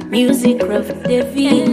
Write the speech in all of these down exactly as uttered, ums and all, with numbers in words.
Music of David.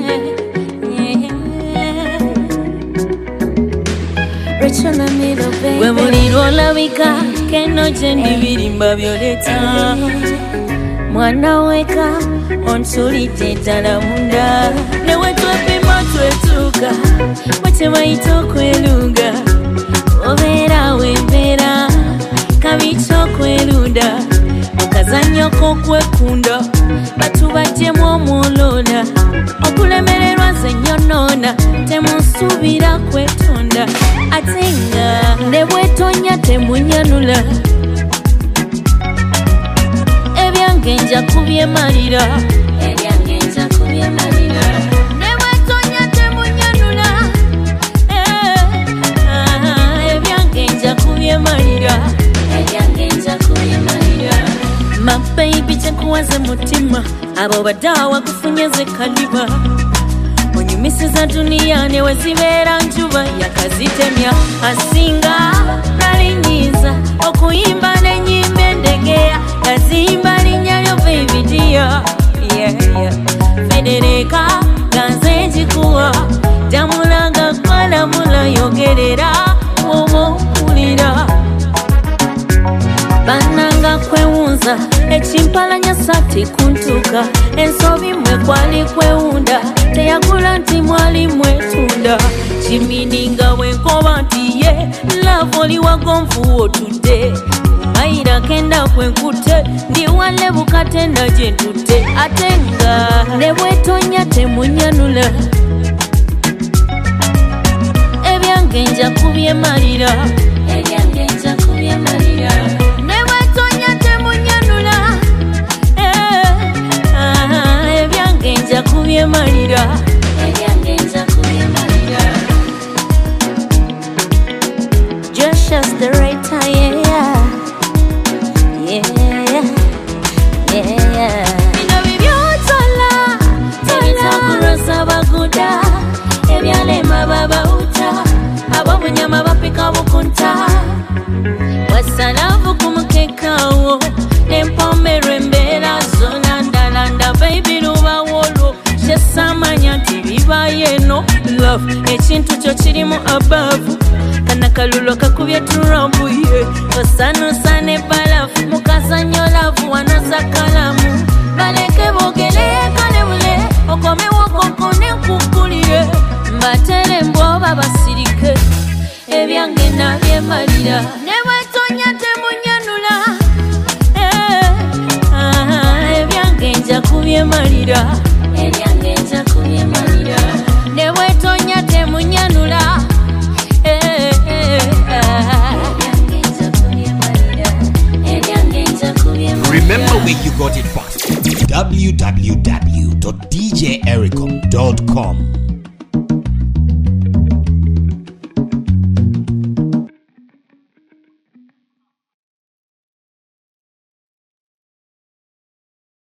Rachana middle baby. We muliro labika keno jendi birimba byoleta. Mwana weka onsulite tala munda. Ne wetu epima twetuka wache maito kweluga. Overa wembera kabicho kweluda. Mukazanyo kokwekunda batu batemu omulona. Okulemererwa zenyonona temusubira kwetonda. Atenga nebwetonya temunyanula. Ebyange nja kubyemalira. Ebyange nja kubyemalira. Nebwetonya temunyanula. Ebyange nja kubyemalira. Ebyange nja kubyemalira. My baby chekuwaze mutima. Abo badawa kufunyeze kaliba. Onyumisiza dunia newezibera njuba yakazitemya. Asinga nalinyiza okuyimba nenyimbe ndegea. Yazimba linyalyo baby dear. Yeah, yeah. Federeka ganze njikuwa. Jamulaga kwala mula yogerera. Womo ulira bananga kwewunza echimpalanya sati kuntuka. Ensobi mwe kwali kwewunda teyagula nti mwali mwetunda. Chimininga wenkoba nti ye love oli wagonfu otudde. Maira kenda kwenkute ndi wale bukatenda jentute. Atenga nebwetonya temunyanula. Ebyange nja kubyemalira. Ebyange nja kubyemalira. Nebwetonya temunyanula. Ebyange nja kubyemalira. Ebyange nja kubyemalira. Just as the right time, yeah. Yeah, yeah. Bino bibyotola, ebitakurosa baguda. Ebyalema babauta, abomunyama bapika bukunta. Wasalavu kumukekawo, nempomero embera zonandalanda. Baby luba wolo, shesamanya nti bibaye no love. Ekintu kyo kirimu abavu, kana kalulo kakubye turambu ye. Osano sane balafu, mukazanyo lavu wanoza kalamu. Baleke bogele kalebule, okome wakokone kukuliye. Mbatere mboba basirike, ebyange nabyemalira. Nebwetonya temunyanula. Ebyange nja kubyemalira. Ebyange nja kubyemalira. Nebwetonya temunyanula. Ebyange nja kubyemalira. Ebyange nja kubyemalira. Remember where you got it first. w w w dot d j ericom dot com